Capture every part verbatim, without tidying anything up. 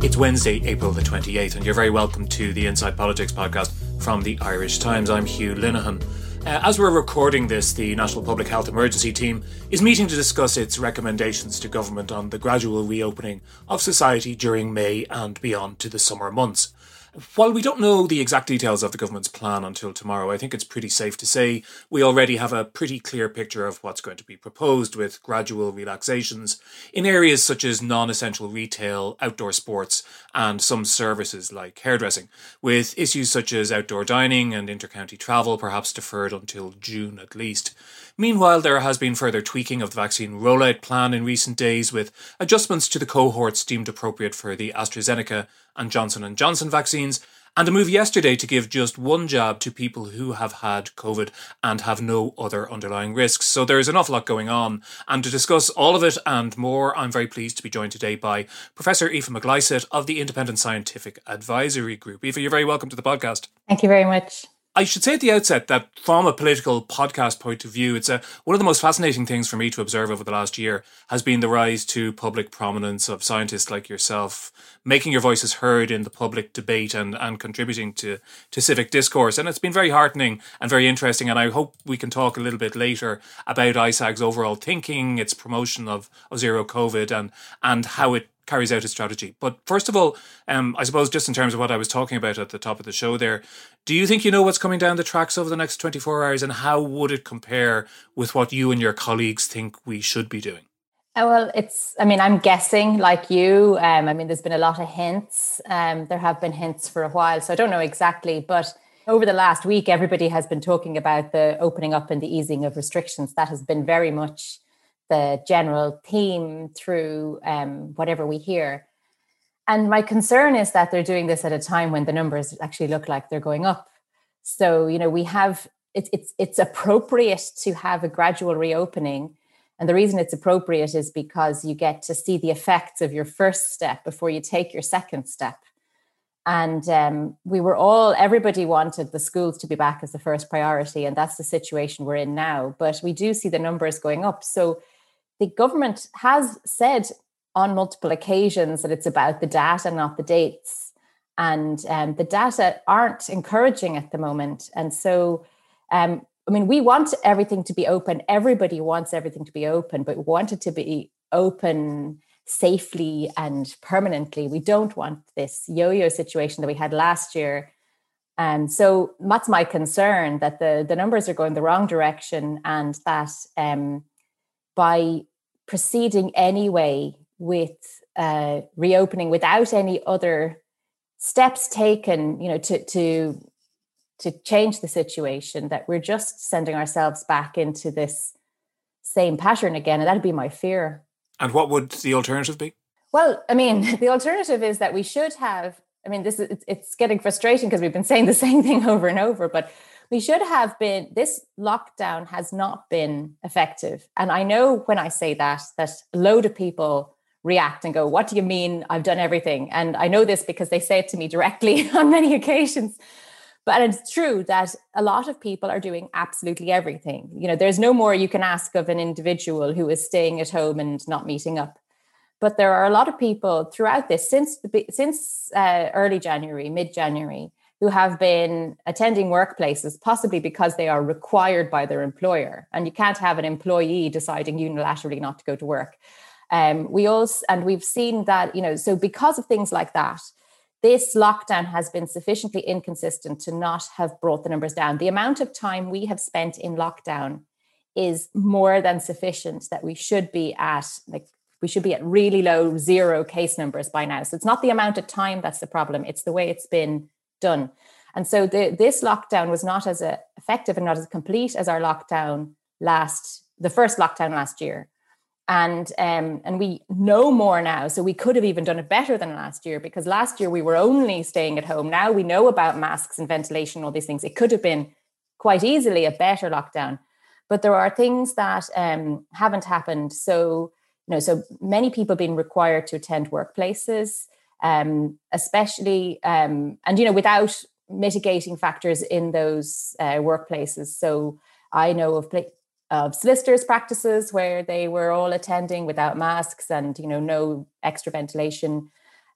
It's Wednesday, April the twenty-eighth, and you're very welcome to the Inside Politics podcast from the Irish Times. I'm Hugh Linehan. Uh, as we're recording this, the National Public Health Emergency Team is meeting to discuss its recommendations to government on the gradual reopening of society during May and beyond to the summer months. While we don't know the exact details of the government's plan until tomorrow, I think it's pretty safe to say we already have a pretty clear picture of what's going to be proposed, with gradual relaxations in areas such as non-essential retail, outdoor sports and some services like hairdressing, with issues such as outdoor dining and inter-county travel perhaps deferred until June at least. Meanwhile, there has been further tweaking of the vaccine rollout plan in recent days, with adjustments to the cohorts deemed appropriate for the AstraZeneca and Johnson and Johnson vaccines, and a move yesterday to give just one jab to people who have had COVID and have no other underlying risks. So there's an awful lot going on. And to discuss all of it and more, I'm very pleased to be joined today by Professor Aoife McLysaght of the Independent Scientific Advisory Group. Aoife, you're very welcome to the podcast. Thank you very much. I should say at the outset that from a political podcast point of view, it's a, one of the most fascinating things for me to observe over the last year has been the rise to public prominence of scientists like yourself, making your voices heard in the public debate and, and contributing to, to civic discourse. And it's been very heartening and very interesting. And I hope we can talk a little bit later about I S A G's overall thinking, its promotion of, of zero COVID and, and how it carries out its strategy. But first of all, um, I suppose just in terms of what I was talking about at the top of the show there, do you think you know what's coming down the tracks over the next twenty-four hours, and how would it compare with what you and your colleagues think we should be doing? Uh, well, it's, I mean, I'm guessing like you. Um, I mean, there's been a lot of hints. Um, there have been hints for a while, so I don't know exactly. But over the last week, everybody has been talking about the opening up and the easing of restrictions. That has been very much the general theme through um, whatever we hear. And my concern is that they're doing this at a time when the numbers actually look like they're going up. So, you know, we have, it's it's it's appropriate to have a gradual reopening. And the reason it's appropriate is because you get to see the effects of your first step before you take your second step. And um, we were all, everybody wanted the schools to be back as the first priority. And that's the situation we're in now. But we do see the numbers going up. So the government has said on multiple occasions that it's about the data, not the dates. And um, the data aren't encouraging at the moment. And so, um, I mean, we want everything to be open. Everybody wants everything to be open, but we want it to be open safely and permanently. We don't want this yo-yo situation that we had last year. And so that's my concern, that the, the numbers are going the wrong direction, and that um, by proceeding anyway with uh, reopening without any other steps taken, you know, to to to change the situation, that we're just sending ourselves back into this same pattern again. And that'd be my fear. And what would the alternative be? Well, I mean, the alternative is that we should have, I mean, this is, it's, it's getting frustrating because we've been saying the same thing over and over, but we should have been, this lockdown has not been effective. And I know when I say that, that a load of people react and go, what do you mean I've done everything? And I know this because they say it to me directly on many occasions. But it's true that a lot of people are doing absolutely everything. You know, there's no more you can ask of an individual who is staying at home and not meeting up. But there are a lot of people throughout this, since the, since uh, early January, mid-January, who have been attending workplaces, possibly because they are required by their employer. And you can't have an employee deciding unilaterally not to go to work. Um, we also, and we've seen that, you know, so because of things like that, this lockdown has been sufficiently inconsistent to not have brought the numbers down. The amount of time we have spent in lockdown is more than sufficient that we should be at, like, we should be at really low zero case numbers by now. So it's not the amount of time that's the problem. It's the way it's been done. And so the, this lockdown was not as a, effective and not as complete as our lockdown last, the first lockdown last year. And um, and we know more now. So we could have even done it better than last year, because last year we were only staying at home. Now we know about masks and ventilation, all these things. It could have been quite easily a better lockdown. But there are things that um, haven't happened. So, you know, so many people being required to attend workplaces, um, especially, um, and, you know, without mitigating factors in those uh, workplaces. So I know of pla- of solicitors' practices where they were all attending without masks and, you know, no extra ventilation.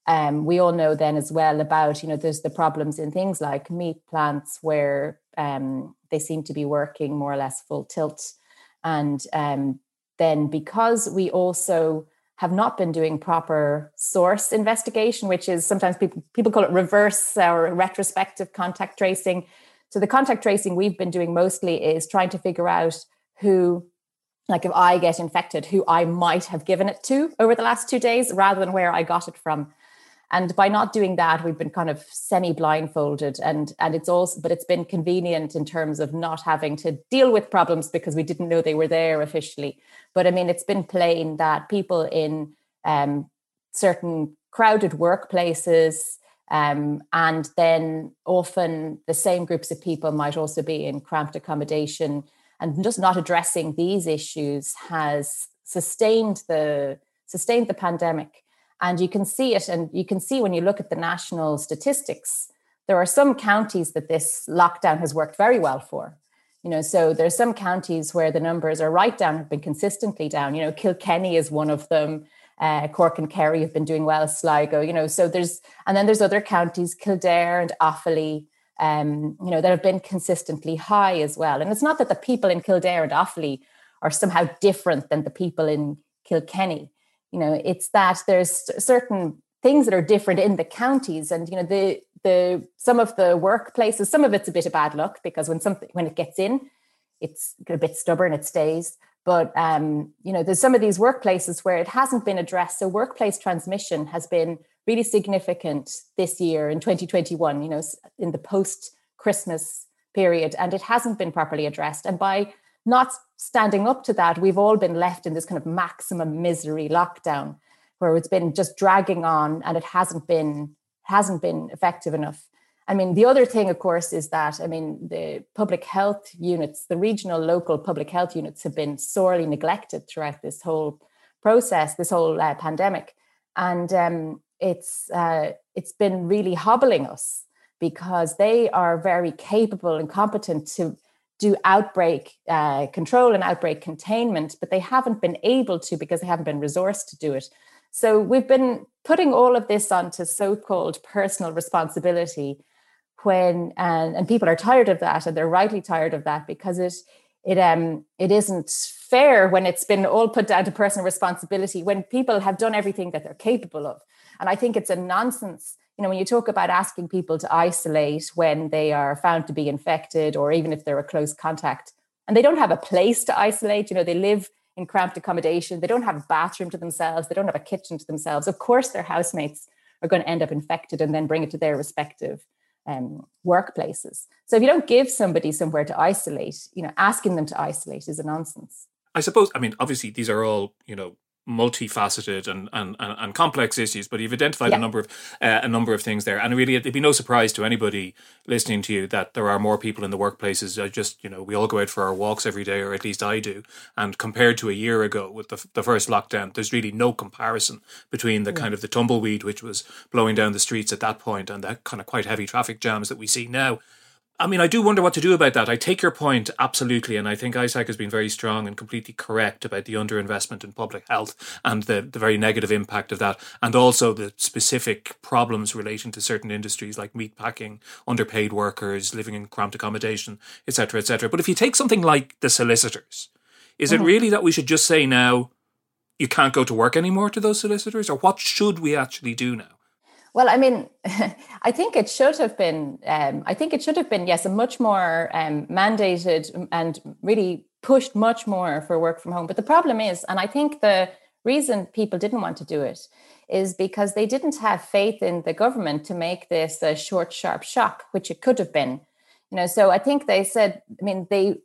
Um, we all know then as well about, you know, there's the problems in things like meat plants where um, they seem to be working more or less full tilt. And um, then because we also have not been doing proper source investigation, which is sometimes people, people call it reverse or retrospective contact tracing. So the contact tracing we've been doing mostly is trying to figure out who, like if I get infected, who I might have given it to over the last two days rather than where I got it from. And by not doing that, we've been kind of semi-blindfolded, and and it's also, but it's been convenient in terms of not having to deal with problems because we didn't know they were there officially. But I mean, it's been plain that people in um, certain crowded workplaces, um, and then often the same groups of people might also be in cramped accommodation, and just not addressing these issues has sustained the sustained the pandemic. And you can see it, and you can see when you look at the national statistics, there are some counties that this lockdown has worked very well for. You know, so there's some counties where the numbers are right down, have been consistently down. You know, Kilkenny is one of them. Uh, Cork and Kerry have been doing well, Sligo, you know, so there's, and then there's other counties, Kildare and Offaly, um, you know, that have been consistently high as well. And it's not that the people in Kildare and Offaly are somehow different than the people in Kilkenny. You know, it's that there's certain things that are different in the counties, and you know, the the some of the workplaces, some of it's a bit of bad luck because when something when it gets in, it's a bit stubborn, it stays. But um, you know, there's some of these workplaces where it hasn't been addressed. So workplace transmission has been really significant this year in twenty twenty-one. You know, in the post-Christmas period, and it hasn't been properly addressed. And by not standing up to that, we've all been left in this kind of maximum misery lockdown where it's been just dragging on, and it hasn't been hasn't been effective enough. I mean, the other thing, of course, is that, I mean, the public health units, the regional, local public health units have been sorely neglected throughout this whole process, this whole uh, pandemic. And um, it's uh, it's been really hobbling us because they are very capable and competent to do outbreak uh, control and outbreak containment, but they haven't been able to because they haven't been resourced to do it. So we've been putting all of this onto so-called personal responsibility when, and, and people are tired of that, and they're rightly tired of that because it it um it isn't fair when it's been all put down to personal responsibility when people have done everything that they're capable of. And I think it's a nonsense. You know, when you talk about asking people to isolate when they are found to be infected, or even if they're a close contact, and they don't have a place to isolate, you know, they live in cramped accommodation, they don't have a bathroom to themselves, they don't have a kitchen to themselves. Of course, their housemates are going to end up infected and then bring it to their respective um, workplaces. So if you don't give somebody somewhere to isolate, you know, asking them to isolate is a nonsense. I suppose, I mean, obviously these are all, you know, multifaceted and, and, and, and complex issues, but you've identified yeah. a number of uh, a number of things there, and really it'd be no surprise to anybody listening to you that there are more people in the workplaces. I just, you know, we all go out for our walks every day, or at least I do, and compared to a year ago with the the first lockdown, there's really no comparison between the mm. kind of the tumbleweed which was blowing down the streets at that point and the kind of quite heavy traffic jams that we see now. I mean, I do wonder what to do about that. I take your point, absolutely, and I think ISAC has been very strong and completely correct about the underinvestment in public health and the, the very negative impact of that, and also the specific problems relating to certain industries like meatpacking, underpaid workers, living in cramped accommodation, et cetera, et cetera. But if you take something like the solicitors, is mm-hmm. it really that we should just say now, you can't go to work anymore to those solicitors, or what should we actually do now? Well, I mean, I think it should have been, um, I think it should have been, yes, a much more um, mandated and really pushed much more for work from home. But the problem is, and I think the reason people didn't want to do it is because they didn't have faith in the government to make this a short, sharp shock, which it could have been. You know, so I think they said, I mean, they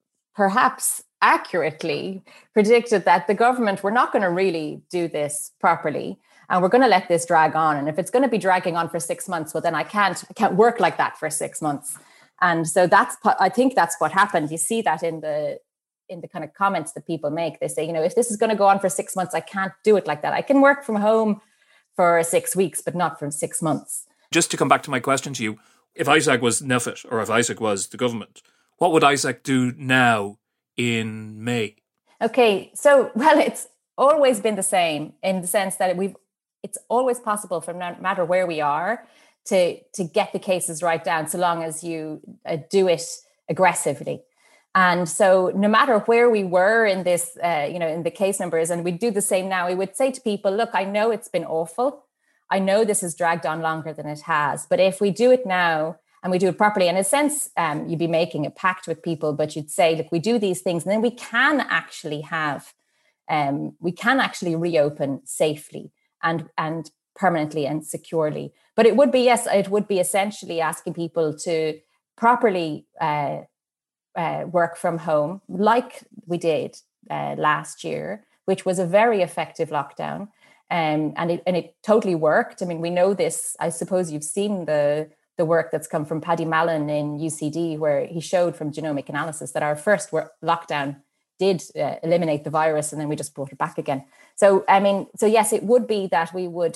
perhaps accurately predicted that the government were not going to really do this properly. And we're going to let this drag on. And if it's going to be dragging on for six months, well, then I can't, I can't work like that for six months. And so that's, I think that's what happened. You see that in the, in the kind of comments that people make. They say, you know, if this is going to go on for six months, I can't do it like that. I can work from home for six weeks, but not for six months. Just to come back to my question to you, if ISAC was NPHET or if ISAC was the government, what would ISAC do now in May? Okay, so, well, it's always been the same in the sense that we've it's always possible, from no matter where we are, to to get the cases right down, so long as you uh, do it aggressively. And so no matter where we were in this, uh, you know, in the case numbers, and we do the same now, we would say to people, look, I know it's been awful. I know this has dragged on longer than it has. But if we do it now and we do it properly, in a sense, um, you'd be making a pact with people, but you'd say, look, we do these things, and then we can actually have, um, we can actually reopen safely and, and permanently and securely. But it would be, yes, it would be essentially asking people to properly uh, Uh, work from home, like we did uh, last year, which was a very effective lockdown, um, and it and it totally worked. I mean, we know this. I suppose you've seen the the work that's come from Paddy Mallon in U C D, where he showed from genomic analysis that our first work, lockdown did uh, eliminate the virus, and then we just brought it back again. So, I mean, so yes, it would be that we would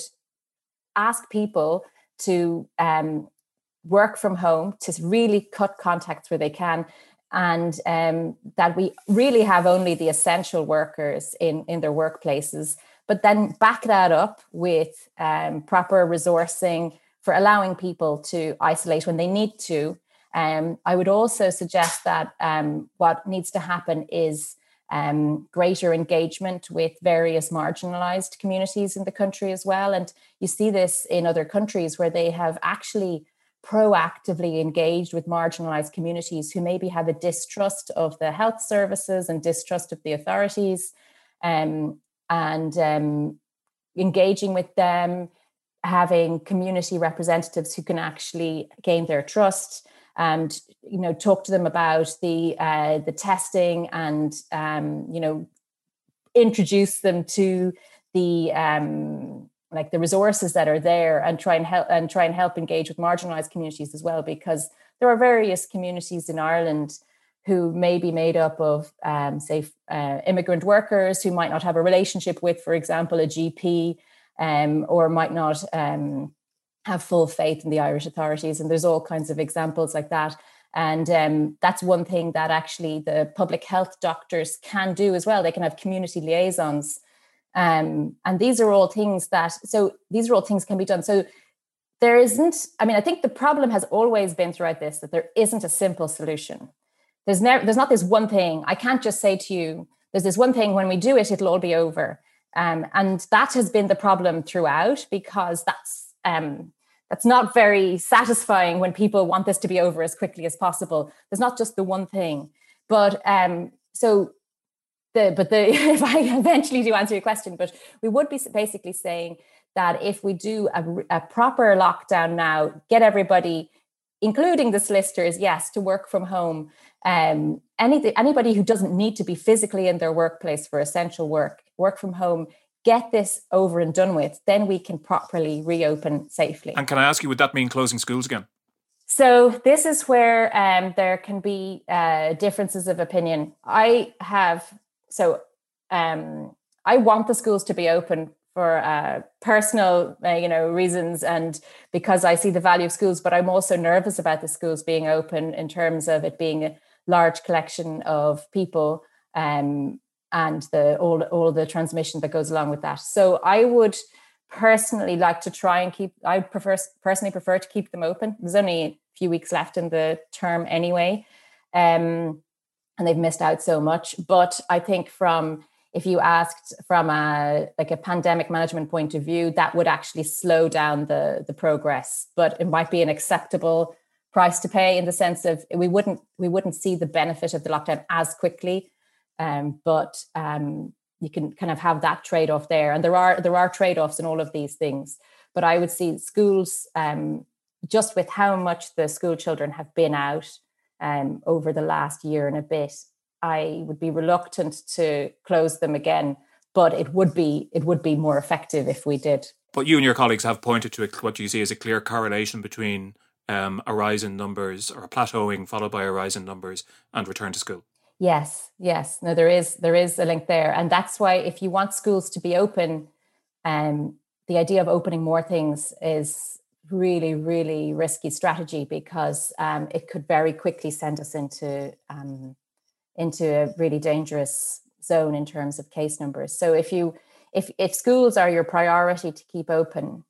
ask people to um, work from home, to really cut contacts where they can, and um, that we really have only the essential workers in, in their workplaces, but then back that up with um, proper resourcing for allowing people to isolate when they need to. Um, I would also suggest that um, what needs to happen is um, greater engagement with various marginalized communities in the country as well. And you see this in other countries where they have actually proactively engaged with marginalized communities who maybe have a distrust of the health services and distrust of the authorities, um, and um, engaging with them, having community representatives who can actually gain their trust, and you know, talk to them about the uh, the testing, and um, you know, introduce them to the um, like the resources that are there, and try and help and try and help engage with marginalized communities as well, because there are various communities in Ireland who may be made up of, um, say, uh, immigrant workers who might not have a relationship with, for example, a G P, um, or might not um, have full faith in the Irish authorities. And there's all kinds of examples like that. And um, that's one thing that actually the public health doctors can do as well. They can have community liaisons. Um, and these are all things that, so these are all things can be done. So there isn't, I mean, I think the problem has always been throughout this, that there isn't a simple solution. There's never, there's not this one thing. I can't just say to you, there's this one thing, when we do it, it'll all be over. Um, and that has been the problem throughout, because that's, um, that's not very satisfying when people want this to be over as quickly as possible. There's not just the one thing. But um, so the, but the, if I eventually do answer your question, but we would be basically saying that if we do a, a proper lockdown now, get everybody, including the solicitors, yes, to work from home. Um, any, anybody who doesn't need to be physically in their workplace for essential work, work from home, get this over and done with, then we can properly reopen safely. And can I ask you, would that mean closing schools again? So this is where um, there can be uh, differences of opinion. I have, so um, I want the schools to be open for uh, personal, uh, you know, reasons, and because I see the value of schools, but I'm also nervous about the schools being open in terms of it being a large collection of people, um, and the all all the transmission that goes along with that. So I would personally like to try and keep, I prefer personally prefer to keep them open. There's only a few weeks left in the term anyway, um, and they've missed out so much. But I think from, if you asked from a like a pandemic management point of view, that would actually slow down the, the progress. But it might be an acceptable price to pay, in the sense of we wouldn't we wouldn't see the benefit of the lockdown as quickly. Um, but um, you can kind of have that trade-off there. And there are there are trade-offs in all of these things. But I would see schools, um, just with how much the school children have been out um, over the last year and a bit, I would be reluctant to close them again, but it would be it would be more effective if we did. But you and your colleagues have pointed to what you see as a clear correlation between um, a rise in numbers, or a plateauing followed by a rise in numbers, and return to school. Yes, yes. No, there is there is a link there, and that's why if you want schools to be open, um, the idea of opening more things is really, really risky strategy, because um, it could very quickly send us into um, into a really dangerous zone in terms of case numbers. So if you if if schools are your priority to keep open,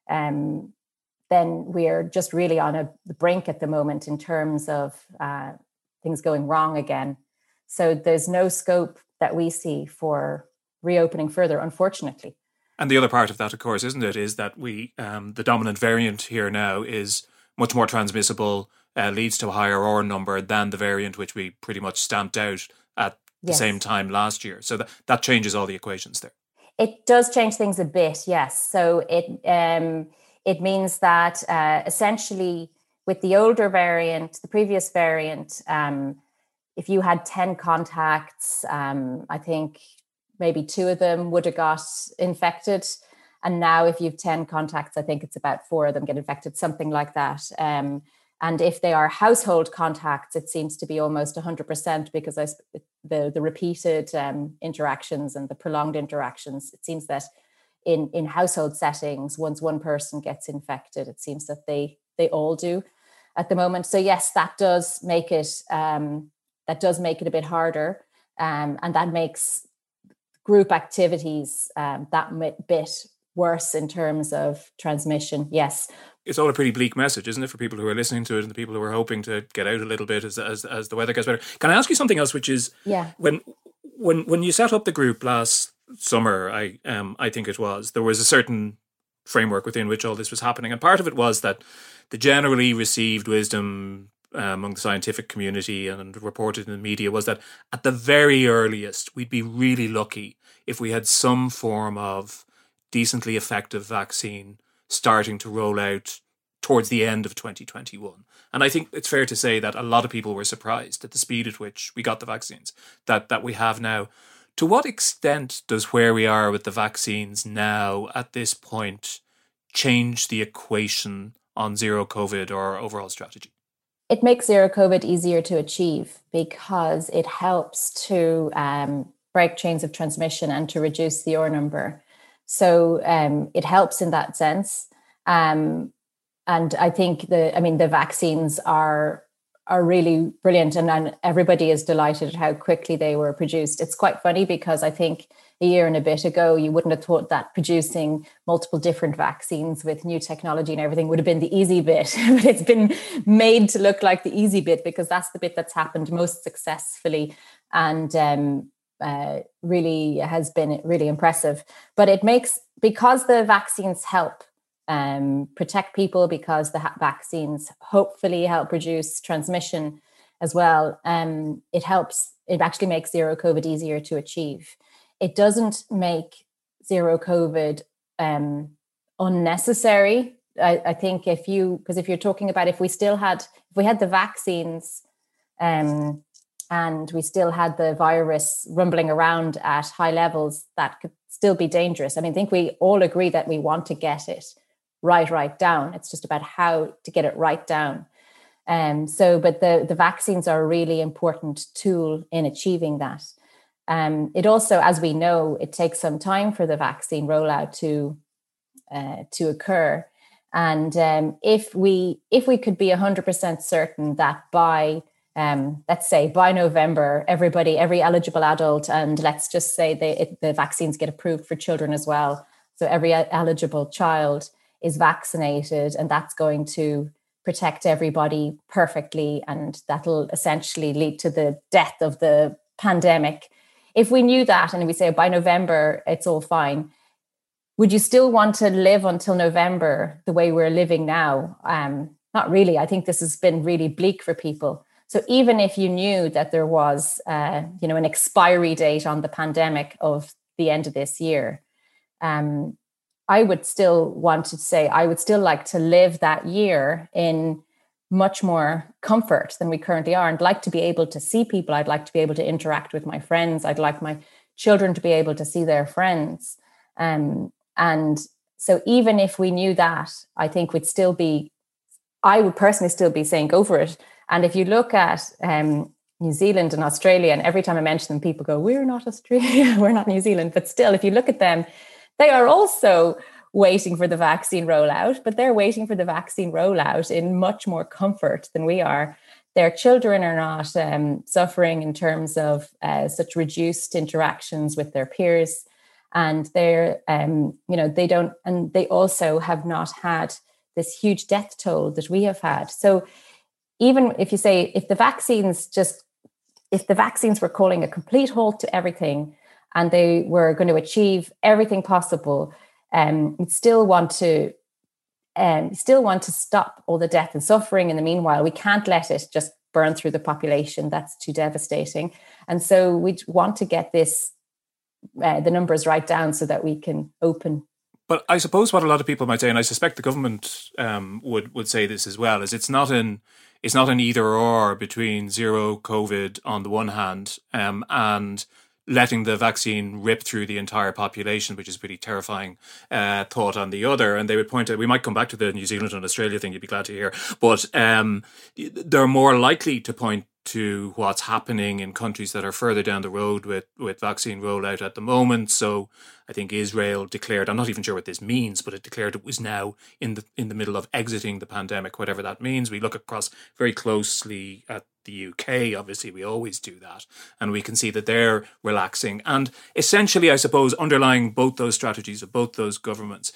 um, then we are just really on a, the brink at the moment in terms of uh, things going wrong again. So there's no scope that we see for reopening further, unfortunately. And the other part of that, of course, isn't it, is that we um, the dominant variant here now is much more transmissible, uh, leads to a higher R number than the variant which we pretty much stamped out at the yes. same time last year. So that, that changes all the equations there. It does change things a bit, yes. So it um, it means that uh, essentially with the older variant, the previous variant, um, if you had ten contacts, um, I think maybe two of them would have got infected. And now if you have ten contacts, I think it's about four of them get infected, something like that. Um, and if they are household contacts, it seems to be almost one hundred percent because I, the, the repeated um, interactions and the prolonged interactions, it seems that in, in household settings, once one person gets infected, it seems that they they all do at the moment. So yes, that does make it um, that does make it a bit harder. Um, and that makes group activities um, that bit worse in terms of transmission. Yes. It's all a pretty bleak message, isn't it, for people who are listening to it and the people who are hoping to get out a little bit as as, as the weather gets better. Can I ask you something else, which is yeah. when when when you set up the group last summer, I um I think it was, there was a certain framework within which all this was happening. And part of it was that the generally received wisdom uh, among the scientific community and reported in the media was that at the very earliest, we'd be really lucky if we had some form of decently effective vaccine starting to roll out towards the end of twenty twenty-one. And I think it's fair to say that a lot of people were surprised at the speed at which we got the vaccines that, that we have now. To what extent does where we are with the vaccines now at this point change the equation on zero COVID or overall strategy? It makes zero COVID easier to achieve because it helps to um, break chains of transmission and to reduce the R number. So um, it helps in that sense. Um, and I think the, I mean, the vaccines are are really brilliant, and, and everybody is delighted at how quickly they were produced. It's quite funny because I think a year and a bit ago, you wouldn't have thought that producing multiple different vaccines with new technology and everything would have been the easy bit, but it's been made to look like the easy bit because that's the bit that's happened most successfully and um, uh, really has been really impressive. But it makes, because the vaccines help Um, protect people, because the ha- vaccines hopefully help reduce transmission as well. Um, it helps, it actually makes zero COVID easier to achieve. It doesn't make zero COVID um, unnecessary. I, I think if you, because if you're talking about if we still had, if we had the vaccines um, and we still had the virus rumbling around at high levels, that could still be dangerous. I mean, I think we all agree that we want to get it right, right down. It's just about how to get it right down. Um, so, but the, the vaccines are a really important tool in achieving that. Um, it also, as we know, it takes some time for the vaccine rollout to uh, to occur. And um, if we if we could be one hundred percent certain that by, um, let's say, by November, everybody, every eligible adult, and let's just say they, it, the vaccines get approved for children as well. So every eligible child is vaccinated, and that's going to protect everybody perfectly, and that'll essentially lead to the death of the pandemic. If we knew that and we say by November it's all fine, would you still want to live until November the way we're living now? Um, not really. I think this has been really bleak for people. So even if you knew that there was uh, you know, an expiry date on the pandemic of the end of this year, um, I would still want to say, I would still like to live that year in much more comfort than we currently are, and like to be able to see people. I'd like to be able to interact with my friends. I'd like my children to be able to see their friends. Um, and so even if we knew that, I think we'd still be, I would personally still be saying, go for it. And if you look at um, New Zealand and Australia, and every time I mention them, people go, we're not Australia, we're not New Zealand. But still, if you look at them, they are also waiting for the vaccine rollout, but they're waiting for the vaccine rollout in much more comfort than we are. Their children are not um, suffering in terms of uh, such reduced interactions with their peers. And they're, um, you know, they don't, and they also have not had this huge death toll that we have had. So even if you say, if the vaccines just, if the vaccines were calling a complete halt to everything and they were going to achieve everything possible, um, we'd still want to, um, still want to stop all the death and suffering in the meanwhile. We can't let it just burn through the population. That's too devastating. And so we want to get this, uh, the numbers right down so that we can open. But I suppose what a lot of people might say, and I suspect the government um, would would say this as well, is it's not an it's not an either or between zero COVID on the one hand um, and letting the vaccine rip through the entire population, which is a pretty terrifying uh, thought on the other. And they would point out, we might come back to the New Zealand and Australia thing, you'd be glad to hear, but um, they're more likely to point to what's happening in countries that are further down the road with, with vaccine rollout at the moment. So I think Israel declared, I'm not even sure what this means, but it declared it was now in the in the middle of exiting the pandemic, whatever that means. We look across very closely at the U K, obviously we always do that, and we can see that they're relaxing. And essentially, I suppose, underlying both those strategies of both those governments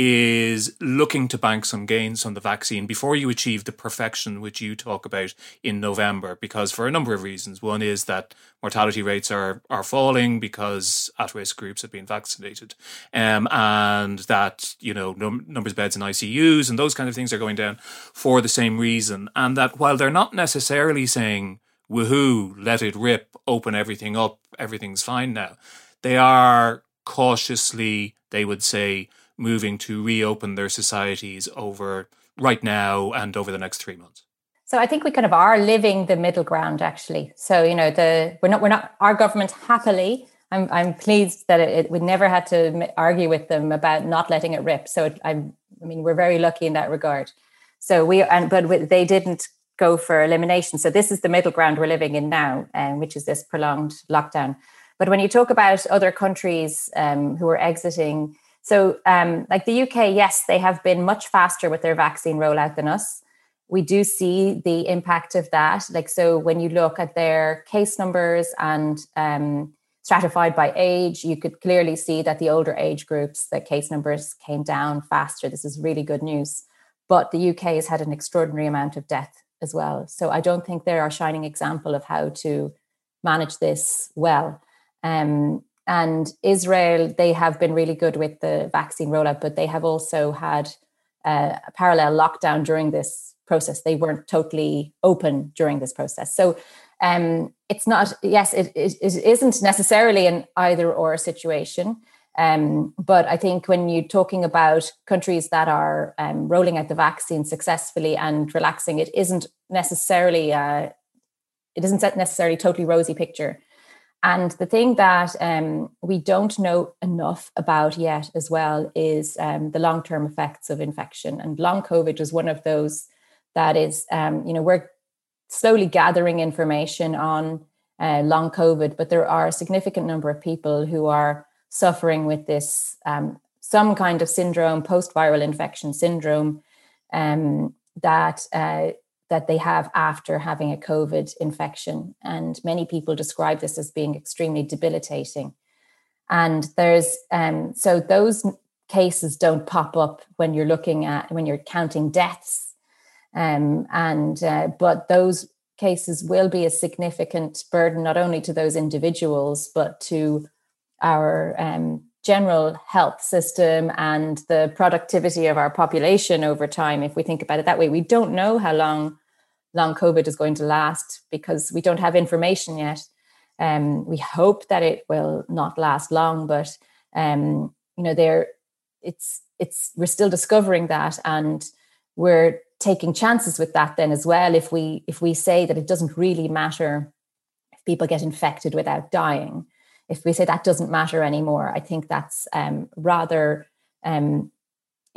is looking to bank some gains on the vaccine before you achieve the perfection which you talk about in November, because for a number of reasons. One is that mortality rates are are falling because at-risk groups have been vaccinated, um, and that, you know, num- numbers of beds in I C Us and those kind of things are going down for the same reason. And that while they're not necessarily saying, woohoo, let it rip, open everything up, everything's fine now, they are cautiously, they would say, moving to reopen their societies over right now and over the next three months. So I think we kind of are living the middle ground, actually. So, you know, the we're not we're not our government happily. I'm I'm pleased that it, it we never had to argue with them about not letting it rip. So it, I'm I mean we're very lucky in that regard. So we and but we, they didn't go for elimination. So this is the middle ground we're living in now, um, which is this prolonged lockdown. But when you talk about other countries um, who are exiting. So um, like the U K, yes, they have been much faster with their vaccine rollout than us. We do see the impact of that. Like, so when you look at their case numbers and um, stratified by age, you could clearly see that the older age groups, the case numbers came down faster. This is really good news. But the U K has had an extraordinary amount of death as well. So I don't think they're a shining example of how to manage this well. Um, And Israel, they have been really good with the vaccine rollout, but they have also had uh, a parallel lockdown during this process. They weren't totally open during this process. So um, it's not, yes, it, it, it isn't necessarily an either or situation. Um, but I think when you're talking about countries that are um, rolling out the vaccine successfully and relaxing, it isn't necessarily, uh, it isn't necessarily a totally rosy picture. And the thing that um, we don't know enough about yet as well is um, the long-term effects of infection. And long COVID is one of those that is, um, you know, we're slowly gathering information on uh, long COVID, but there are a significant number of people who are suffering with this, um, some kind of syndrome, post-viral infection syndrome, um, that uh, that they have after having a COVID infection. And many people describe this as being extremely debilitating. And there's, um, so those cases don't pop up when you're looking at, when you're counting deaths. Um, and, uh, but those cases will be a significant burden, not only to those individuals, but to our um, general health system and the productivity of our population over time. If we think about it that way, we don't know how long long COVID is going to last because we don't have information yet. Um, we hope that it will not last long, but um, you know, there it's it's we're still discovering that, and we're taking chances with that then as well. If we if we say that it doesn't really matter if people get infected without dying, if we say that doesn't matter anymore, I think that's um, rather um,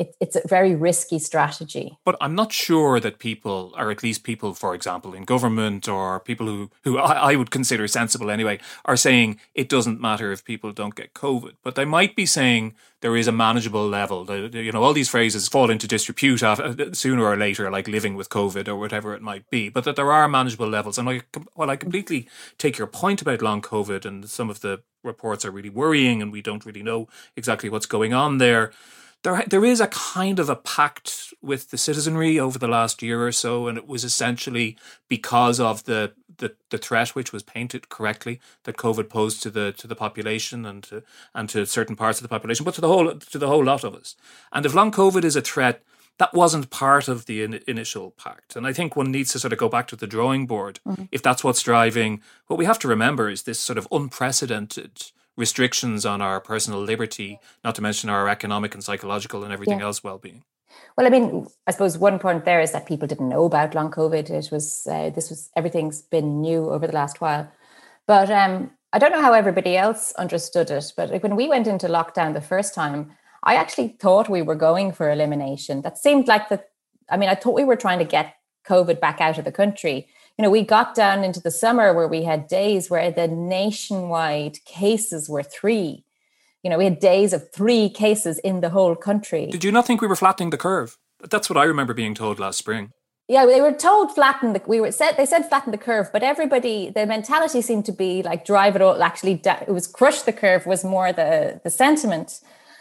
it, it's a very risky strategy. But I'm not sure that people, or at least people, for example, in government or people who, who I, I would consider sensible anyway, are saying it doesn't matter if people don't get COVID. But they might be saying there is a manageable level. You know, all these phrases fall into disrepute after, sooner or later, like living with COVID or whatever it might be. But that there are manageable levels. And I, well, I completely take your point about long COVID, and some of the reports are really worrying and we don't really know exactly what's going on there. There, there is a kind of a pact with the citizenry over the last year or so, and it was essentially because of the, the, the threat, which was painted correctly, that COVID posed to the to the population and to and to certain parts of the population, but to the whole to the whole lot of us. And if long COVID is a threat, that wasn't part of the in, initial pact. And I think one needs to sort of go back to the drawing board mm-hmm. if that's what's driving. What we have to remember is this sort of unprecedented restrictions on our personal liberty, not to mention our economic and psychological and everything yeah. else well-being. Well, I mean, I suppose one point there is that people didn't know about long COVID. It was, uh, this was, everything's been new over the last while. But um, I don't know how everybody else understood it, but like when we went into lockdown the first time, I actually thought we were going for elimination. That seemed like the, I mean, I thought we were trying to get COVID back out of the country. You know, we got down into the summer where we had days where the nationwide cases were three. You know, we had days of three cases in the whole country. Did you not think we were flattening the curve? That's what I remember being told last spring. Yeah, they were told flatten the. We were said they said flatten the curve, but everybody, the mentality seemed to be like drive it all. Actually, it was crush the curve was more the the sentiment,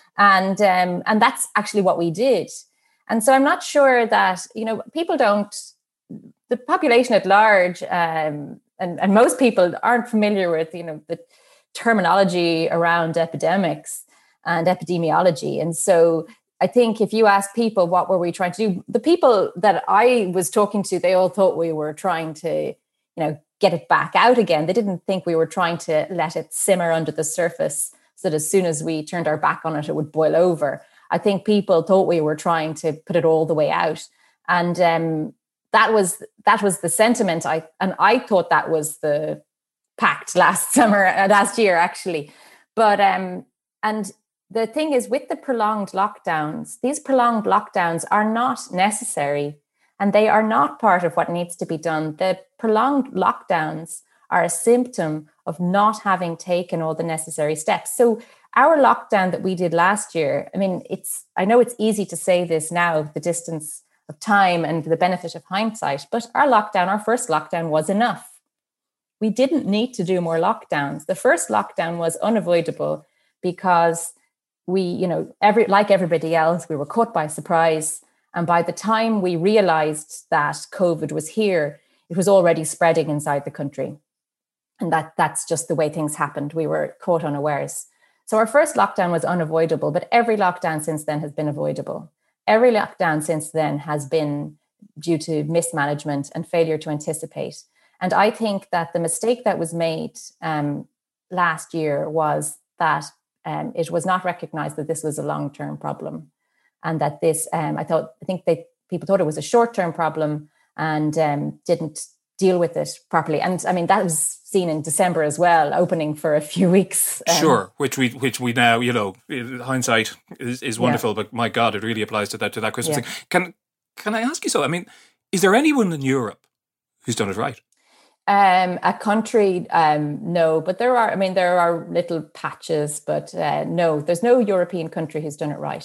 and um, and that's actually what we did. And so I'm not sure that, you know, people don't. The population at large, um, and, and most people aren't familiar with, you know, the terminology around epidemics and epidemiology. And so I think if you ask people, what were we trying to do? The people that I was talking to, they all thought we were trying to, you know, get it back out again. They didn't think we were trying to let it simmer under the surface so that as soon as we turned our back on it, it would boil over. I think people thought we were trying to put it all the way out. And, um, That was that was the sentiment. I and I thought that was the pact last summer, uh, last year actually. But um, and the thing is, with the prolonged lockdowns, these prolonged lockdowns are not necessary, and they are not part of what needs to be done. The prolonged lockdowns are a symptom of not having taken all the necessary steps. So our lockdown that we did last year, I mean, it's I know it's easy to say this now, the distance of time and the benefit of hindsight, but our lockdown, our first lockdown was enough. We didn't need to do more lockdowns. The first lockdown was unavoidable because we, you know, every like everybody else, we were caught by surprise. And by the time we realized that COVID was here, it was already spreading inside the country. And that that's just the way things happened. We were caught unawares. So our first lockdown was unavoidable, but every lockdown since then has been avoidable. Every lockdown since then has been due to mismanagement and failure to anticipate. And I think that the mistake that was made um, last year was that um, it was not recognized that this was a long-term problem, and that this, um, I thought, I think they people thought it was a short-term problem and um, didn't deal with it properly. And I mean, that was seen in December as well, opening for a few weeks. Um, sure, which we which we now, you know, hindsight is, is wonderful, yeah. But my God, it really applies to that to that Christmas yeah. thing. Can can I ask you so? I mean, is there anyone in Europe who's done it right? Um, a country, um, no, but there are. I mean, there are little patches, but uh, no, there's no European country who's done it right.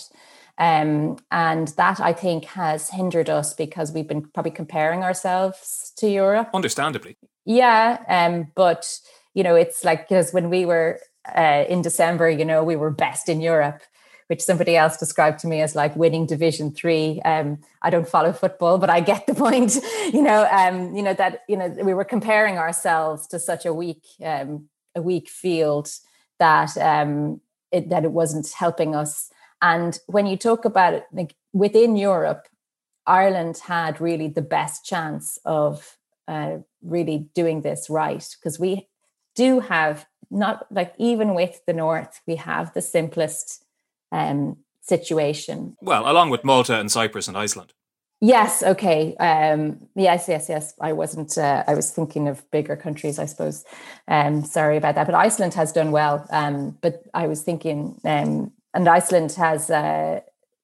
Um, and that, I think, has hindered us because we've been probably comparing ourselves to Europe. Understandably. Yeah, um, but, you know, it's like, because when we were uh, in December, you know, we were best in Europe, which somebody else described to me as like winning Division Three. Um, I don't follow football, but I get the point. You know, um, you know that you know we were comparing ourselves to such a weak, um, a weak field that um, it, that it wasn't helping us. And when you talk about it, like within Europe, Ireland had really the best chance of uh, really doing this right, because we do have not like even with the North, we have the simplest um situation. Well, along with Malta and Cyprus and Iceland. Yes, okay. Um yes, yes, yes. I wasn't uh, I was thinking of bigger countries, I suppose. Um sorry about that. But Iceland has done well. Um but I was thinking um and Iceland has uh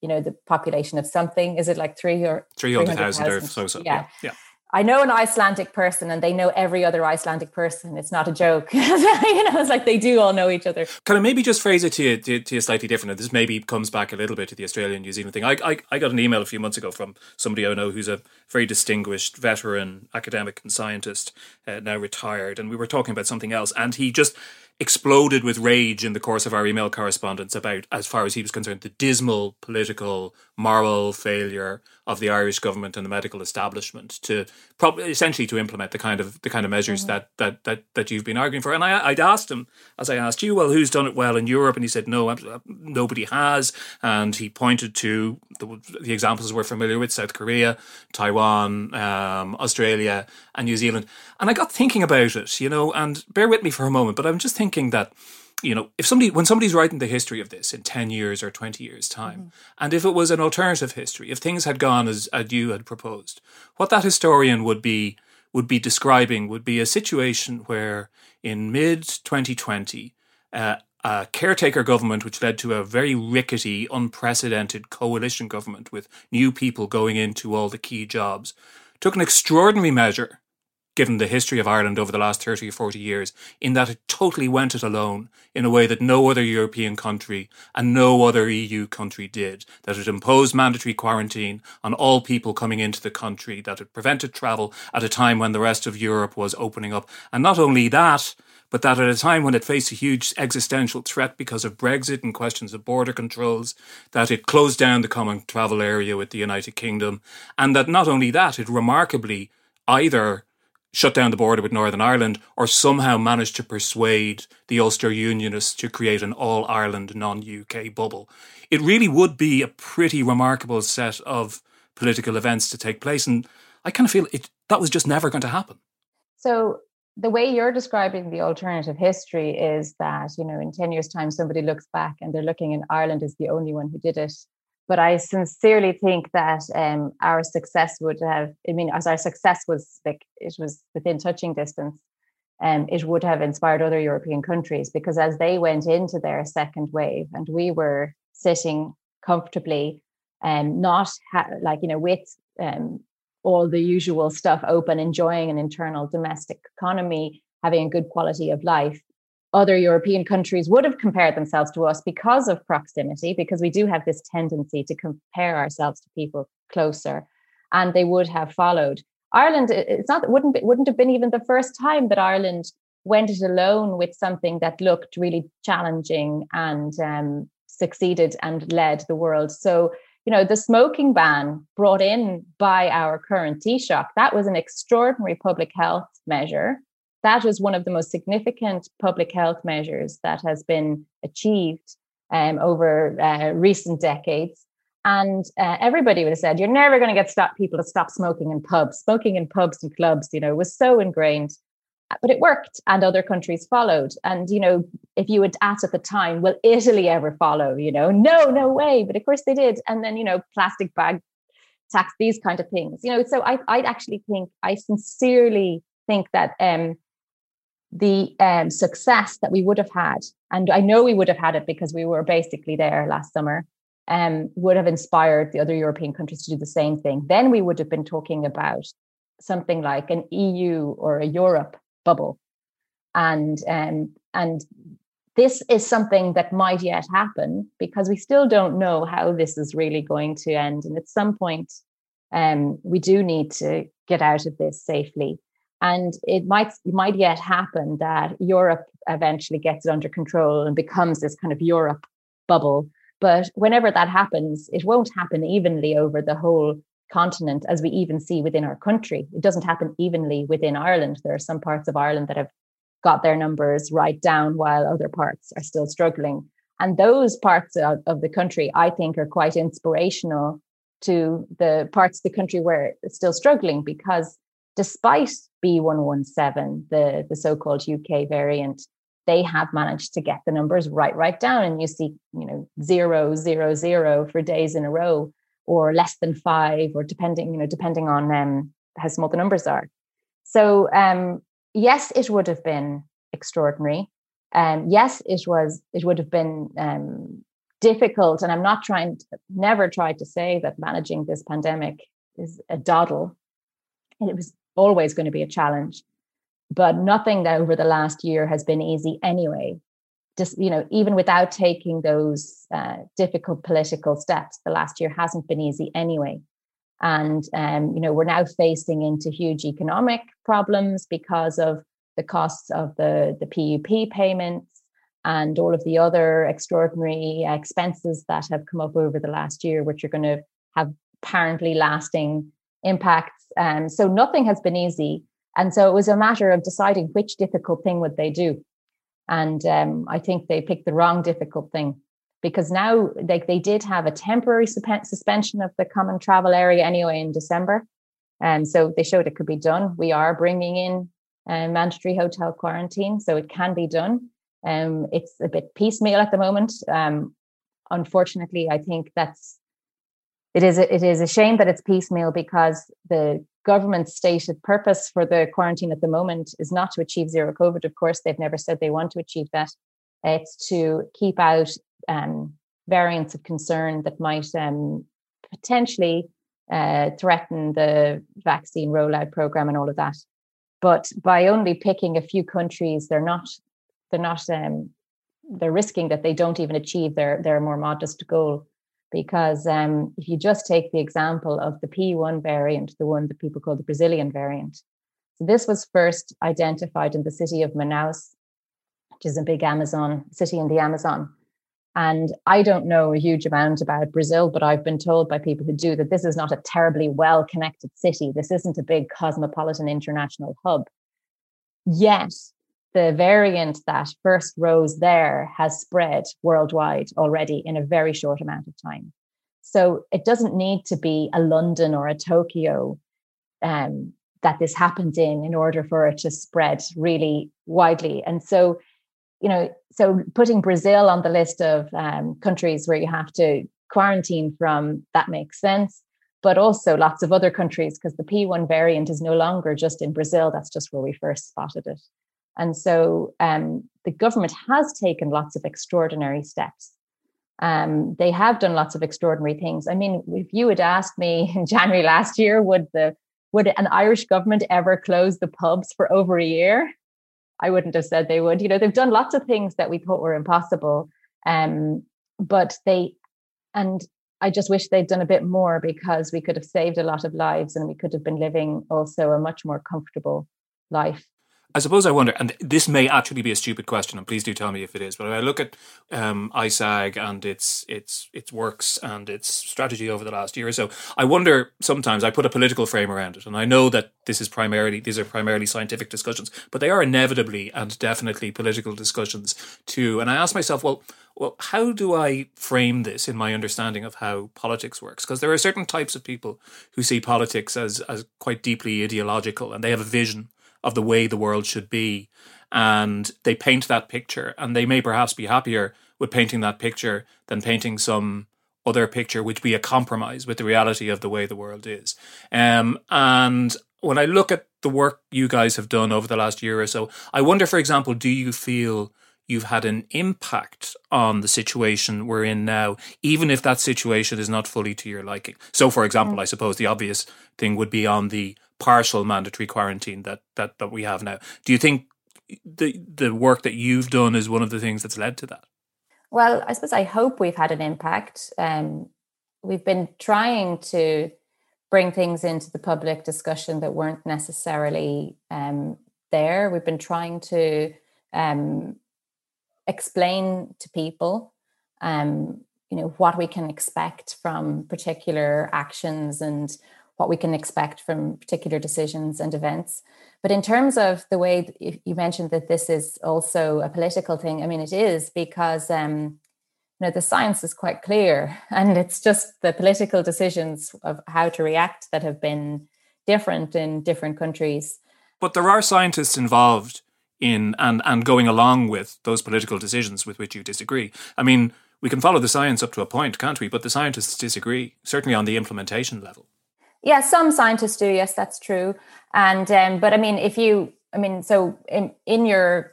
you know, the population of something. Is it like three or three hundred thousand or so? so yeah. yeah. yeah. I know an Icelandic person and they know every other Icelandic person. It's not a joke. You know, it's like they do all know each other. Can I maybe just phrase it to you, to, to you slightly different? This maybe comes back a little bit to the Australian New Zealand thing. I, I I got an email a few months ago from somebody I know who's a very distinguished veteran academic and scientist, uh, now retired, and we were talking about something else, and he just exploded with rage in the course of our email correspondence about, as far as he was concerned, the dismal political, moral failure of the Irish government and the medical establishment to probably essentially to implement the kind of the kind of measures mm-hmm. that, that that that you've been arguing for. And I, I'd asked him, as I asked you, well, who's done it well in Europe? And he said, no, nobody has. And he pointed to the, the examples we're familiar with: South Korea, Taiwan, um, Australia, and New Zealand. And I got thinking about it, you know, and bear with me for a moment, but I'm just thinking that, you know, if somebody, when somebody's writing the history of this in ten years or twenty years time, mm-hmm. and if it was an alternative history, if things had gone as, as you had proposed, what that historian would be, would be describing would be a situation where in mid twenty twenty, uh, a caretaker government, which led to a very rickety, unprecedented coalition government with new people going into all the key jobs, took an extraordinary measure, given the history of Ireland over the last thirty or forty years, in that it totally went it alone in a way that no other European country and no other E U country did, that it imposed mandatory quarantine on all people coming into the country, that it prevented travel at a time when the rest of Europe was opening up. And not only that, but that at a time when it faced a huge existential threat because of Brexit and questions of border controls, that it closed down the common travel area with the United Kingdom, and that not only that, it remarkably either shut down the border with Northern Ireland or somehow managed to persuade the Ulster Unionists to create an all-Ireland non-U K bubble. It really would be a pretty remarkable set of political events to take place, and I kind of feel it that was just never going to happen. So the way you're describing the alternative history is that, you know, in ten years' time, somebody looks back and they're looking and Ireland is the only one who did it. But I sincerely think that um, our success would have, I mean, as our success was like, it was within touching distance, um, it would have inspired other European countries, because as they went into their second wave and we were sitting comfortably and um, not ha- like, you know, with um, all the usual stuff open, enjoying an internal domestic economy, having a good quality of life, other European countries would have compared themselves to us because of proximity, because we do have this tendency to compare ourselves to people closer, and they would have followed. Ireland, it's not, wouldn't, it wouldn't have been even the first time that Ireland went it alone with something that looked really challenging and um, succeeded and led the world. So, you know, the smoking ban brought in by our current Taoiseach, that was an extraordinary public health measure. That was one of the most significant public health measures that has been achieved um, over uh, recent decades. And uh, everybody would have said, you're never going to get stop people to stop smoking in pubs. Smoking in pubs and clubs, you know, was so ingrained. But it worked, and other countries followed. And, you know, if you had asked at the time, will Italy ever follow? You know, no, no way. But of course they did. And then, you know, plastic bag tax, these kind of things. You know, so I, I actually think, I sincerely think that um, the um, success that we would have had, and I know we would have had it because we were basically there last summer, um, would have inspired the other European countries to do the same thing. Then we would have been talking about something like an E U or a Europe bubble. And um, and this is something that might yet happen, because we still don't know how this is really going to end. And at some point, um, we do need to get out of this safely. And it might it might yet happen that Europe eventually gets it under control and becomes this kind of Europe bubble. But whenever that happens, it won't happen evenly over the whole continent, as we even see within our country. It doesn't happen evenly within Ireland. There are some parts of Ireland that have got their numbers right down, while other parts are still struggling. And those parts of, of the country, I think, are quite inspirational to the parts of the country where it's still struggling, because despite B one one seven, the, the so-called U K variant, they have managed to get the numbers right, right down. And you see, you know, zero, zero, zero for days in a row, or less than five, or depending, you know, depending on um, how small the numbers are. So um, yes, it would have been extraordinary. Um, yes, it was. It would have been um, difficult. And I'm not trying to, never tried to say that managing this pandemic is a doddle. It was always going to be a challenge, but nothing that over the last year has been easy anyway. Just, you know, even without taking those uh, difficult political steps, the last year hasn't been easy anyway. And, um, you know, we're now facing into huge economic problems because of the costs of the, the P U P payments and all of the other extraordinary expenses that have come up over the last year, which are going to have apparently lasting impacts. Um, so nothing has been easy. And so it was a matter of deciding which difficult thing would they do. And um, I think they picked the wrong difficult thing, because now they, they did have a temporary suspension of the common travel area anyway in December. And so they showed it could be done. We are bringing in uh, mandatory hotel quarantine, so it can be done. Um, it's a bit piecemeal at the moment. Um, unfortunately, I think that's it is a, it is a shame that it's piecemeal, because the government's stated purpose for the quarantine at the moment is not to achieve zero COVID. Of course, they've never said they want to achieve that. It's to keep out um, variants of concern that might um, potentially uh, threaten the vaccine rollout program and all of that. But by only picking a few countries, they're not they're not um, they're risking that they don't even achieve their their more modest goal. Because um, if you just take the example of the P one variant, the one that people call the Brazilian variant, so this was first identified in the city of Manaus, which is a big Amazon city in the Amazon. And I don't know a huge amount about Brazil, but I've been told by people who do that this is not a terribly well-connected city. This isn't a big cosmopolitan international hub. Yet, the variant that first rose there has spread worldwide already in a very short amount of time. So it doesn't need to be a London or a Tokyo um, that this happened in in order for it to spread really widely. And so, you know, so putting Brazil on the list of um, countries where you have to quarantine from, that makes sense. But also lots of other countries, because the P one variant is no longer just in Brazil. That's just where we first spotted it. And so um, the government has taken lots of extraordinary steps. Um, they have done lots of extraordinary things. I mean, if you had asked me in January last year, would the would an Irish government ever close the pubs for over a year? I wouldn't have said they would. You know, they've done lots of things that we thought were impossible. Um, but they, and I just wish they'd done a bit more, because we could have saved a lot of lives and we could have been living also a much more comfortable life. I suppose I wonder, and this may actually be a stupid question, and please do tell me if it is, but when I look at um, I S A G and its its its works and its strategy over the last year or so, I wonder sometimes, I put a political frame around it, and I know that this is primarily these are primarily scientific discussions, but they are inevitably and definitely political discussions too. And I ask myself, well, well, how do I frame this in my understanding of how politics works? Because there are certain types of people who see politics as as quite deeply ideological, and they have a vision of the way the world should be, and they paint that picture, and they may perhaps be happier with painting that picture than painting some other picture which be a compromise with the reality of the way the world is. Um, and when I look at the work you guys have done over the last year or so, I wonder, for example, do you feel you've had an impact on the situation we're in now, even if that situation is not fully to your liking? So, for example, I suppose the obvious thing would be on the partial mandatory quarantine that, that, that we have now. Do you think the the work that you've done is one of the things that's led to that? Well, I suppose I hope we've had an impact. Um, we've been trying to bring things into the public discussion that weren't necessarily um, there. We've been trying to um, explain to people, um, you know, what we can expect from particular actions and what we can expect from particular decisions and events. But in terms of the way you mentioned that this is also a political thing, I mean, it is, because um, you know, the science is quite clear, and it's just the political decisions of how to react that have been different in different countries. But there are scientists involved in and, and going along with those political decisions with which you disagree. I mean, we can follow the science up to a point, can't we? But the scientists disagree, certainly on the implementation level. Yeah, some scientists do. Yes, that's true. And um, but I mean, if you, I mean, so in in your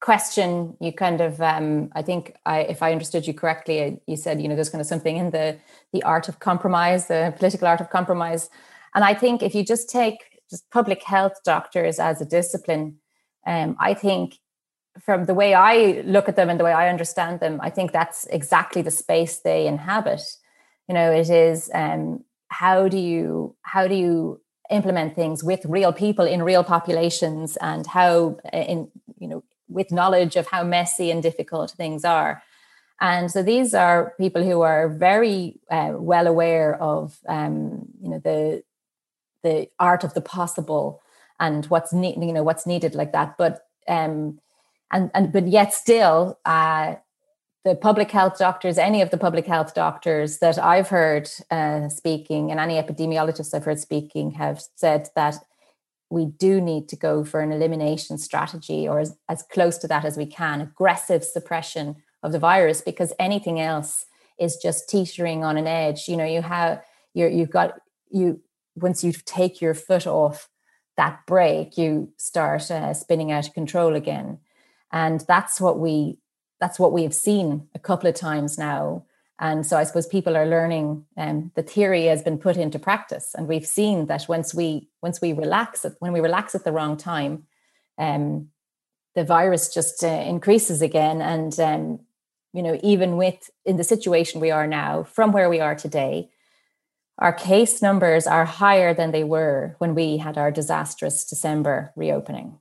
question, you kind of, um, I think, I, if I understood you correctly, you said, you know, there's kind of something in the the art of compromise, the political art of compromise. And I think if you just take just public health doctors as a discipline, um, I think from the way I look at them and the way I understand them, I think that's exactly the space they inhabit. You know, it is um, how do you how do you implement things with real people in real populations, and how in you know with knowledge of how messy and difficult things are. And so these are people who are very uh, well aware of um, you know the the art of the possible and what's ne- you know what's needed like that. But um, and and but yet still, uh, the public health doctors, any of the public health doctors that I've heard uh, speaking, and any epidemiologists I've heard speaking, have said that we do need to go for an elimination strategy, or as, as close to that as we can, aggressive suppression of the virus, because anything else is just teetering on an edge. You know, you have you're, you've got you once you take your foot off that brake, you start uh, spinning out of control again, and that's what we that's what we have seen a couple of times now. And so I suppose people are learning, um, the theory has been put into practice, and we've seen that once we once we relax it, when we relax at the wrong time, um, the virus just uh, increases again. And um, you know, even with in the situation we are now, from where we are today, our case numbers are higher than they were when we had our disastrous December reopening.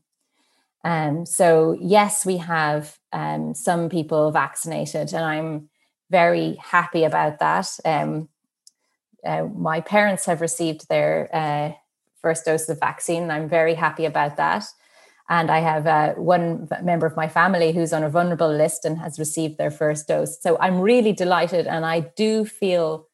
Um, so yes, we have um, some people vaccinated, and I'm very happy about that. Um, uh, my parents have received their uh, first dose of vaccine. I'm very happy about that. And I have uh, one member of my family who's on a vulnerable list and has received their first dose. So I'm really delighted, and I do feel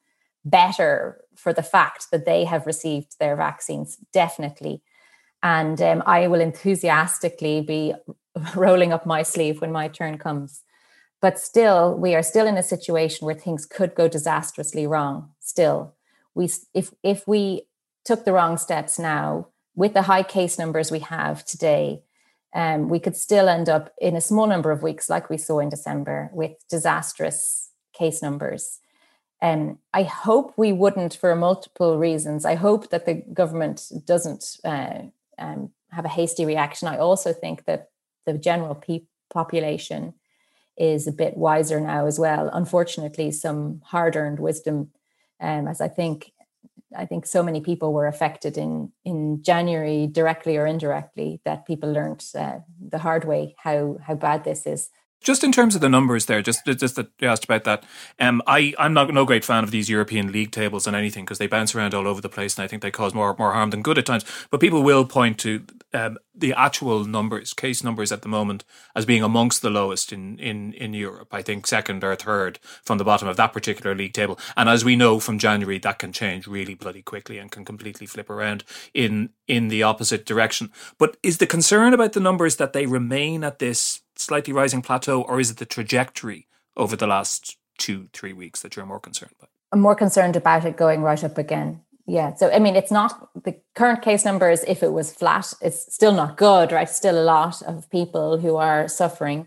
better for the fact that they have received their vaccines, definitely. And um, I will enthusiastically be rolling up my sleeve when my turn comes. But still, we are still in a situation where things could go disastrously wrong. Still, we if if we took the wrong steps now, with the high case numbers we have today, um, we could still end up in a small number of weeks, like we saw in December, with disastrous case numbers. Um, I hope we wouldn't, for multiple reasons. I hope that the government doesn't uh, um, have a hasty reaction. I also think that the general pe- population is a bit wiser now as well. Unfortunately, some hard-earned wisdom, um, as I think, I think so many people were affected in in January, directly or indirectly, that people learned uh, the hard way how how bad this is. Just in terms of the numbers there, just just that you asked about that, um, I, I'm not no great fan of these European league tables and anything, because they bounce around all over the place, and I think they cause more more harm than good at times. But people will point to um, the actual numbers, case numbers at the moment, as being amongst the lowest in, in, in Europe. I think second or third from the bottom of that particular league table. And as we know from January, that can change really bloody quickly and can completely flip around in in the opposite direction. But is the concern about the numbers that they remain at this slightly rising plateau, or is it the trajectory over the last two, three weeks that you're more concerned about? I'm more concerned about it going right up again. Yeah. So, I mean, it's not the current case numbers. If it was flat, it's still not good, right? Still a lot of people who are suffering.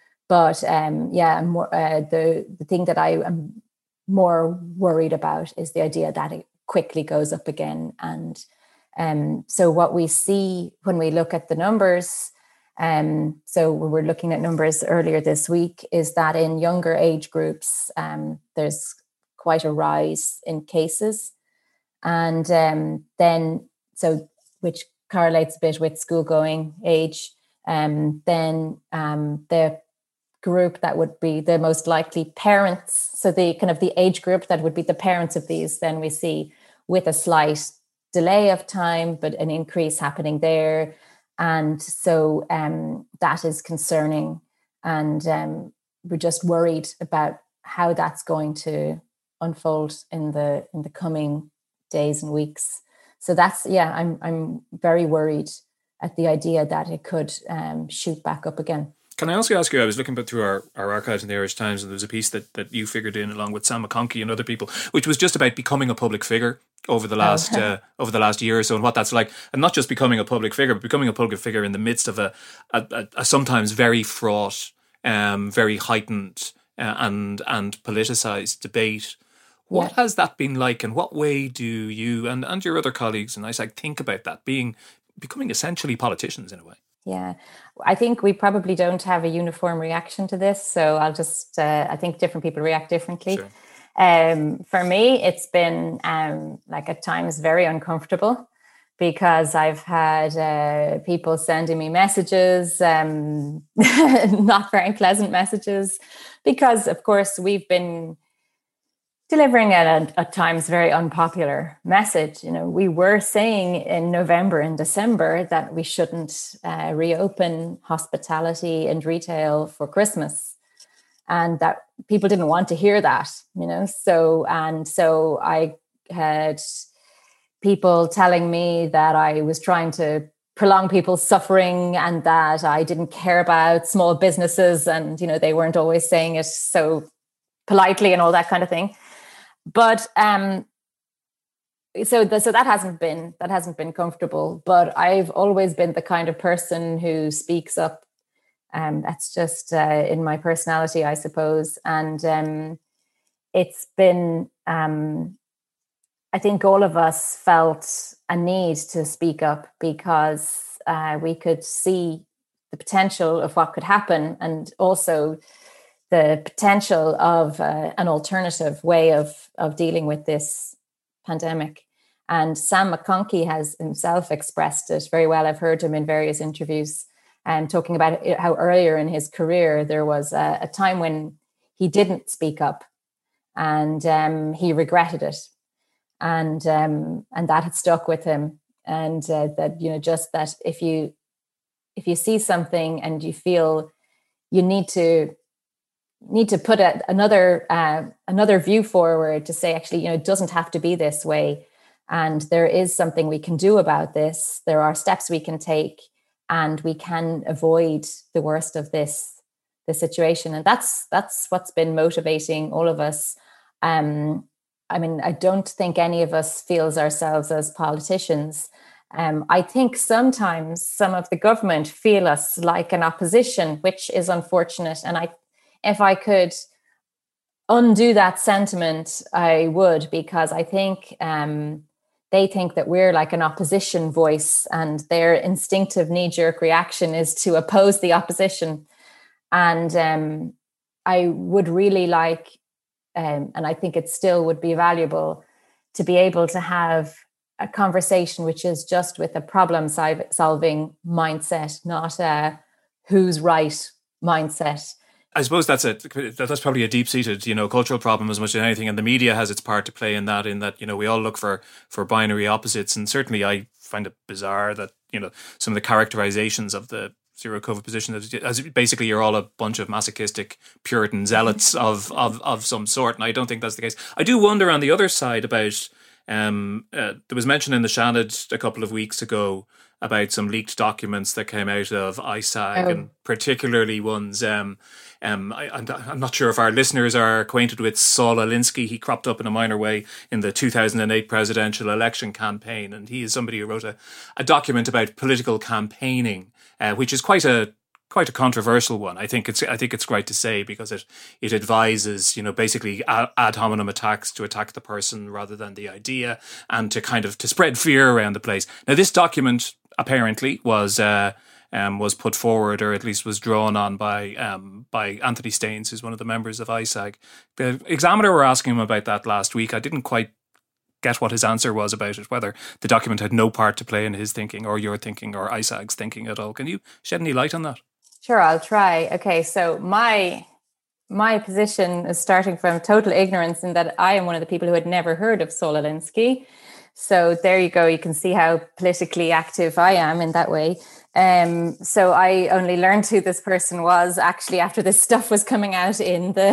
But um, yeah, more, uh, the, the thing that I am more worried about is the idea that it quickly goes up again. And um, so what we see when we look at the numbers, Um, so we were looking at numbers earlier this week, is that in younger age groups, um, there's quite a rise in cases. And um, then, so which correlates a bit with school going age. Um, then um, the group that would be the most likely parents, so the kind of the age group that would be the parents of these, then we see with a slight delay of time, but an increase happening there. And so um, that is concerning, and um, we're just worried about how that's going to unfold in the in the coming days and weeks. So that's yeah, I'm I'm very worried at the idea that it could um, shoot back up again. Can I also ask you, I was looking through our, our archives in the Irish Times, and there was a piece that, that you figured in along with Sam McConkey and other people, which was just about becoming a public figure over the last oh. uh, over the last year or so, and what that's like, and not just becoming a public figure, but becoming a public figure in the midst of a, a, a, a sometimes very fraught, um, very heightened uh, and and politicized debate. What yeah. has that been like, and what way do you and, and your other colleagues in I S A C think about that, being becoming essentially politicians in a way? Yeah, I think we probably don't have a uniform reaction to this, so I'll just, uh, I think different people react differently. Sure. Um, for me, it's been um, like at times very uncomfortable, because I've had uh, people sending me messages, um, not very pleasant messages, because of course we've been delivering a, at times very unpopular message. You know, we were saying in November and December that we shouldn't uh, reopen hospitality and retail for Christmas, and that people didn't want to hear that, you know. So, and so I had people telling me that I was trying to prolong people's suffering and that I didn't care about small businesses, and, you know, they weren't always saying it so politely and all that kind of thing. But um, so the, so that hasn't been that hasn't been comfortable. But I've always been the kind of person who speaks up. Um, that's just uh, in my personality, I suppose. And um, it's been, um, I think, all of us felt a need to speak up, because uh, we could see the potential of what could happen, and also the potential of uh, an alternative way of, of dealing with this pandemic. And Sam McConkey has himself expressed it very well. I've heard him in various interviews and um, talking about it, how earlier in his career there was a, a time when he didn't speak up, and um, he regretted it. And um, and that had stuck with him. And uh, that, you know, just that if you if you see something and you feel you need to need to put a, another uh, another view forward to say, actually, you know, it doesn't have to be this way, and there is something we can do about this. There are steps we can take, and we can avoid the worst of this this situation. And that's that's what's been motivating all of us. Um, I mean, I don't think any of us feels ourselves as politicians. Um, I think sometimes some of the government feel us like an opposition, which is unfortunate. And I, if I could undo that sentiment, I would, because I think um, they think that we're like an opposition voice, and their instinctive knee-jerk reaction is to oppose the opposition. And um, I would really like, Um, and I think it still would be valuable to be able to have a conversation which is just with a problem solving mindset, not a who's right mindset. I suppose that's a that's probably a deep-seated, you know, cultural problem as much as anything, and the media has its part to play in that. In that, you know, we all look for for binary opposites, and certainly I find it bizarre that, you know, some of the characterizations of the zero COVID position, as basically you're all a bunch of masochistic Puritan zealots of, of of some sort, and I don't think that's the case. I do wonder on the other side about, um, uh, there was mention in the Seanad a couple of weeks ago about some leaked documents that came out of I S A C, oh. and particularly ones, um, um, I, I'm, I'm not sure if our listeners are acquainted with Saul Alinsky. He cropped up in a minor way in the two thousand eight presidential election campaign, and he is somebody who wrote a, a document about political campaigning, Uh, which is quite a quite a controversial one. I think it's I think it's great to say, because it it advises, you know, basically ad, ad hominem attacks to attack the person rather than the idea, and to kind of to spread fear around the place. Now, this document apparently was uh, um, was put forward, or at least was drawn on by um, by Anthony Staines, who's one of the members of I S A C. The Examiner were asking him about that last week. I didn't quite get what his answer was about it, whether the document had no part to play in his thinking or your thinking or I S A C's thinking at all. Can you shed any light on that? Sure, I'll try. Okay, so my my position is starting from total ignorance, in that I am one of the people who had never heard of Saul Alinsky. So there you go. You can see how politically active I am in that way. Um, so I only learned who this person was actually after this stuff was coming out in the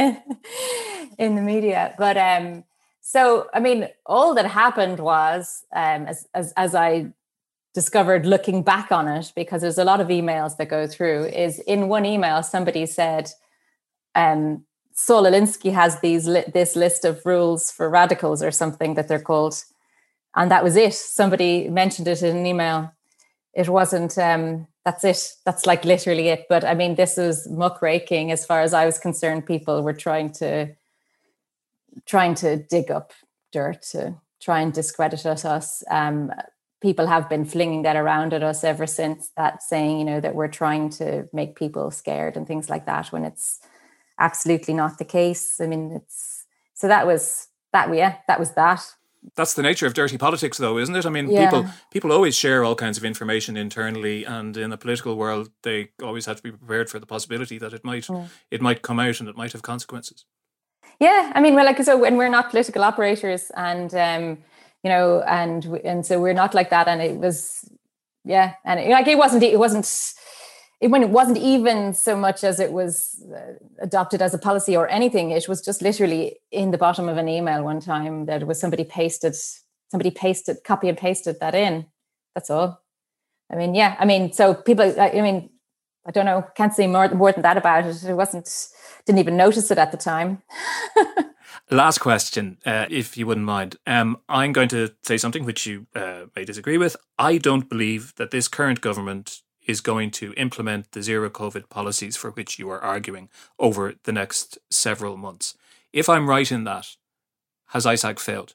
in the media. But um So, I mean, all that happened was, um, as, as as I discovered looking back on it, because there's a lot of emails that go through, is in one email somebody said, um, Saul Alinsky has these li- this list of rules for radicals or something that they're called. and that was it. Somebody mentioned it in an email. It wasn't, um, that's it. That's like literally it. But I mean, this was muckraking as far as I was concerned. People were trying to, trying to dig up dirt to try and discredit us. Um, people have been flinging that around at us ever since, that saying, you know, that we're trying to make people scared and things like that, when it's absolutely not the case. I mean, it's, so that was that, yeah, that was that. That's the nature of dirty politics, though, isn't it? I mean, yeah. people people always share all kinds of information internally, and in the political world, they always have to be prepared for the possibility that it might mm. it might come out and it might have consequences. Yeah, I mean, well, like, so when we're not political operators, and um, you know, and and so we're not like that, and it was, yeah, and it, like it wasn't, it wasn't. It, when it wasn't even so much as it was uh, adopted as a policy or anything, it was just literally in the bottom of an email one time that it was somebody pasted, somebody pasted, copy and pasted that in. That's all. I mean, yeah, I mean, so people, I mean, I don't know, can't say more, more than that about it. It wasn't, didn't even notice it at the time. Last question, uh, if you wouldn't mind. Um, I'm going to say something which you uh, may disagree with. I don't believe that this current government is going to implement the zero COVID policies for which you are arguing over the next several months. If I'm right in that, has I S A G failed?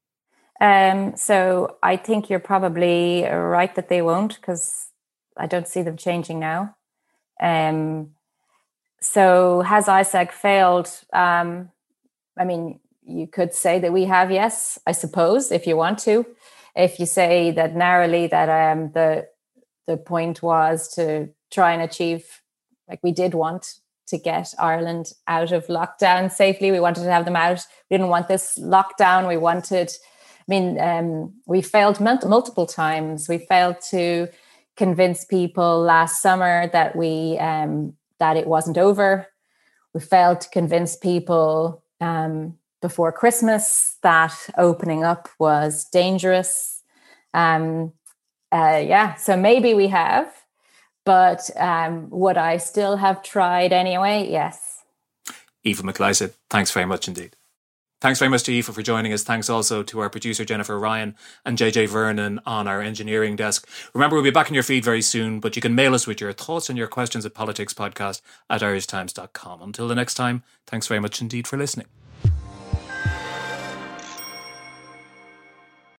Um, so I think you're probably right that they won't, because I don't see them changing now. Um, so has I S A G failed? Um, I mean, you could say that we have, yes, I suppose, if you want to. If you say that narrowly that um, the The point was to try and achieve, like we did want to get Ireland out of lockdown safely. We wanted to have them out. We didn't want this lockdown. We wanted, I mean, um, we failed multiple times. We failed to convince people last summer that we um, that it wasn't over. We failed to convince people um, before Christmas that opening up was dangerous. Um, Uh, yeah, so maybe we have, but um, would I still have tried anyway? Yes. Aoife McLysa, thanks very much indeed. Thanks very much to Aoife for joining us. Thanks also to our producer, Jennifer Ryan, and J J Vernon on our engineering desk. Remember, we'll be back in your feed very soon, but you can mail us with your thoughts and your questions at politicspodcast at irishtimes dot com. Until the next time, thanks very much indeed for listening.